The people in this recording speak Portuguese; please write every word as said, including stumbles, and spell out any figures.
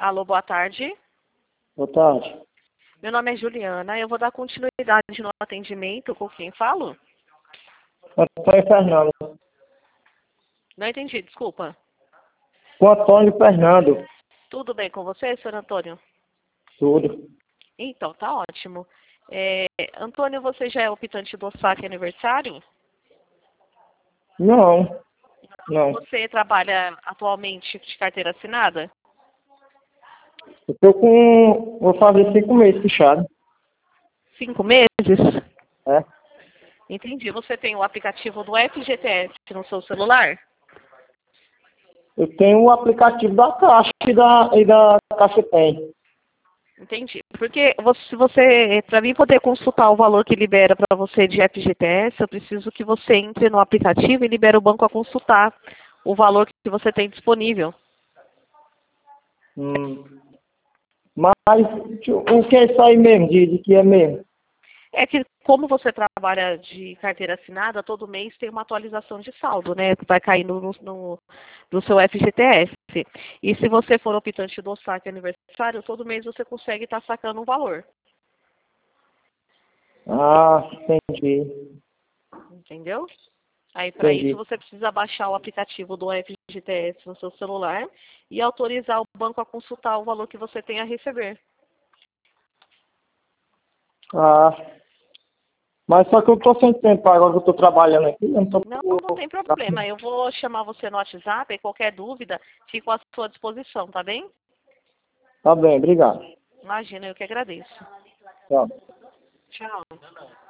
Alô, boa tarde. Boa tarde. Meu nome é Juliana. Eu vou dar continuidade no atendimento. Com quem falo? Antônio Fernando. Não entendi, desculpa. Com Antônio Fernando. Tudo bem com você, senhor Antônio? Tudo. Então, tá ótimo. É, Antônio, você já é optante do saque aniversário? Não. Não. Você trabalha atualmente de carteira assinada? Eu tô com... Vou fazer cinco meses fechado. Cinco meses? É. Entendi. Você tem o aplicativo do F G T S no seu celular? Eu tenho o aplicativo da Caixa e da, e da Caixa Tem. Entendi. Porque você, se você, para mim poder consultar o valor que libera para você de F G T S, eu preciso que você entre no aplicativo e libere o banco a consultar o valor que você tem disponível. Hum. Mas o que é isso aí mesmo? De, de que é mesmo? É que como você trabalha de carteira assinada, todo mês tem uma atualização de saldo, né? Que vai caindo no, no, no seu F G T S. E se você for optante do saque aniversário, todo mês você consegue estar sacando um valor. Ah, entendi. Entendeu? Aí, para isso, Entendi. você precisa baixar o aplicativo do F G T S no seu celular e autorizar o banco a consultar o valor que você tem a receber. Ah, mas só que eu tô sem tempo agora que eu tô trabalhando aqui. Eu não tô... Não, não tem problema. Eu vou chamar você no WhatsApp e qualquer dúvida, fico à sua disposição, tá bem? Tá bem, obrigado. Imagina, eu que agradeço. Tchau. Tchau.